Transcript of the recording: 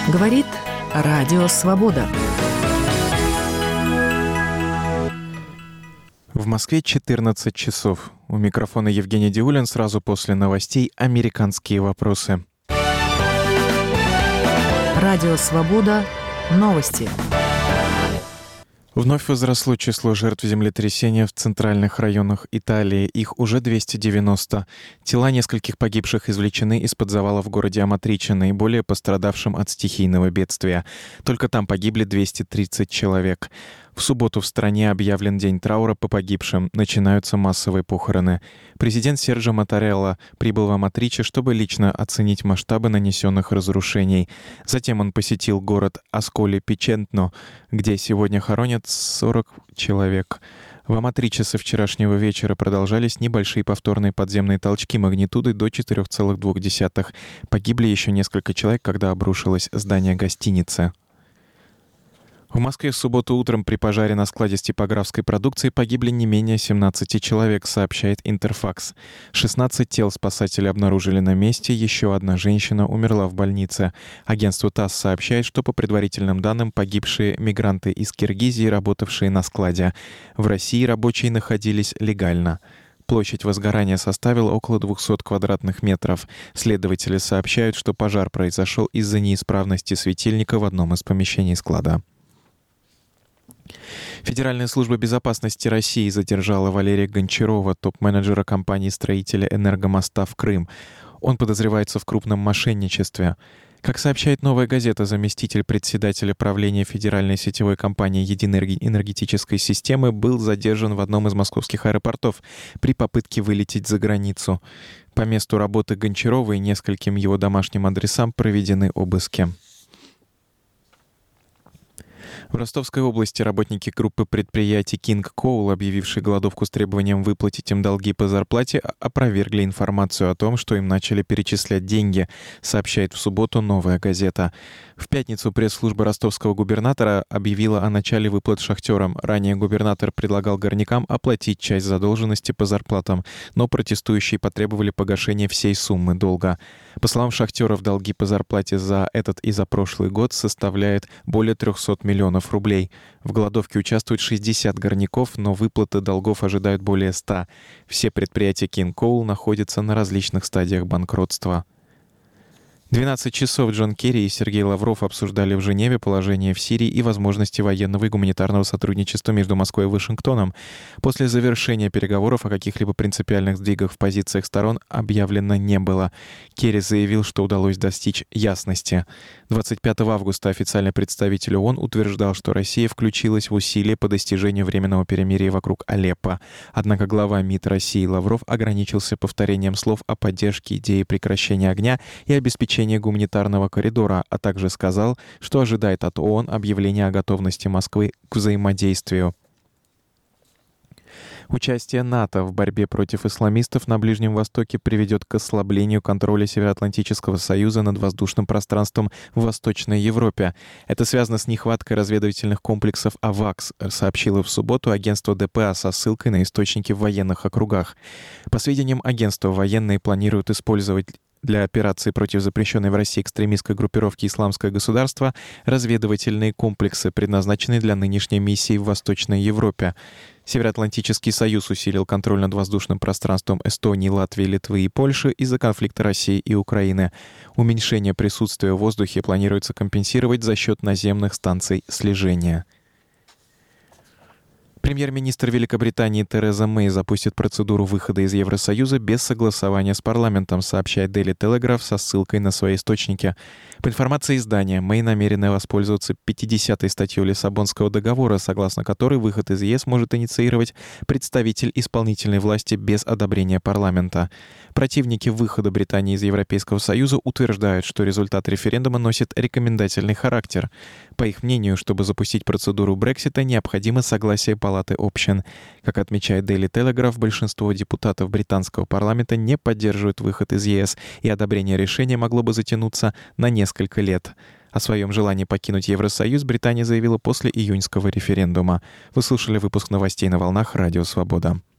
Говорит Радио Свобода. В Москве 14 часов. У микрофона Евгений Диулин. Сразу после новостей «Американские вопросы». Радио Свобода. Новости. Вновь возросло число жертв землетрясения в центральных районах Италии. Их уже 290. Тела нескольких погибших извлечены из-под завала в городе Аматриче, наиболее пострадавшим от стихийного бедствия. Только там погибли 230 человек. В субботу в стране объявлен день траура по погибшим. Начинаются массовые похороны. Президент Серджо Маттарелла прибыл в Аматриче, чтобы лично оценить масштабы нанесенных разрушений. Затем он посетил город Асколи-Пичентно, где сегодня хоронят 40 человек. В Аматриче со вчерашнего вечера продолжались небольшие повторные подземные толчки магнитудой до 4,2. Погибли еще несколько человек, когда обрушилось здание гостиницы. В Москве в субботу утром при пожаре на складе с типографской продукцией погибли не менее 17 человек, сообщает Интерфакс. 16 тел спасатели обнаружили на месте, еще одна женщина умерла в больнице. Агентство ТАСС сообщает, что по предварительным данным погибшие мигранты из Киргизии, работавшие на складе. В России рабочие находились легально. Площадь возгорания составила около 200 квадратных метров. Следователи сообщают, что пожар произошел из-за неисправности светильника в одном из помещений склада. Федеральная служба безопасности России задержала Валерия Гончарова, топ-менеджера компании-строителя «Энергомоста» в Крым. Он подозревается в крупном мошенничестве. Как сообщает «Новая газета», заместитель председателя правления федеральной сетевой компании «Единой энергетической системы» был задержан в одном из московских аэропортов при попытке вылететь за границу. По месту работы Гончарова и нескольким его домашним адресам проведены обыски. В Ростовской области работники группы предприятий King Coal, объявившие голодовку с требованием выплатить им долги по зарплате, опровергли информацию о том, что им начали перечислять деньги, сообщает в субботу «Новая газета». В пятницу пресс-служба ростовского губернатора объявила о начале выплат шахтерам. Ранее губернатор предлагал горнякам оплатить часть задолженности по зарплатам, но протестующие потребовали погашения всей суммы долга. По словам шахтеров, долги по зарплате за этот и за прошлый год составляют более 300 миллионов рублей. В голодовке участвуют 60 горняков, но выплаты долгов ожидают более 100. Все предприятия King Coal находятся на различных стадиях банкротства. 12 часов Джон Керри и Сергей Лавров обсуждали в Женеве положение в Сирии и возможности военного и гуманитарного сотрудничества между Москвой и Вашингтоном. После завершения переговоров о каких-либо принципиальных сдвигах в позициях сторон объявлено не было. Керри заявил, что удалось достичь ясности. 25 августа официальный представитель ООН утверждал, что Россия включилась в усилия по достижению временного перемирия вокруг Алеппо. Однако глава МИД России Лавров ограничился повторением слов о поддержке идеи прекращения огня и обеспечения гуманитарного коридора, а также сказал, что ожидает от ООН объявления о готовности Москвы к взаимодействию. Участие НАТО в борьбе против исламистов на Ближнем Востоке приведет к ослаблению контроля Североатлантического Союза над воздушным пространством в Восточной Европе. Это связано с нехваткой разведывательных комплексов «Авакс», сообщило в субботу агентство ДПА со ссылкой на источники в военных округах. По сведениям агентства, военные планируют использовать для операции против запрещенной в России экстремистской группировки «Исламское государство» разведывательные комплексы, предназначенные для нынешней миссии в Восточной Европе. Североатлантический союз усилил контроль над воздушным пространством Эстонии, Латвии, Литвы и Польши из-за конфликта России и Украины. Уменьшение присутствия в воздухе планируется компенсировать за счет наземных станций слежения. Премьер-министр Великобритании Тереза Мэй запустит процедуру выхода из Евросоюза без согласования с парламентом, сообщает Daily Telegraph со ссылкой на свои источники. По информации издания, Мэй намерена воспользоваться 50-й статьей Лиссабонского договора, согласно которой выход из ЕС может инициировать представитель исполнительной власти без одобрения парламента. Противники выхода Британии из Европейского Союза утверждают, что результат референдума носит рекомендательный характер. По их мнению, чтобы запустить процедуру Брексита, необходимо согласие Палаты общин. Как отмечает Daily Telegraph, большинство депутатов британского парламента не поддерживают выход из ЕС, и одобрение решения могло бы затянуться на несколько лет. О своем желании покинуть Евросоюз Британия заявила после июньского референдума. Вы слушали выпуск новостей на волнах Радио Свобода.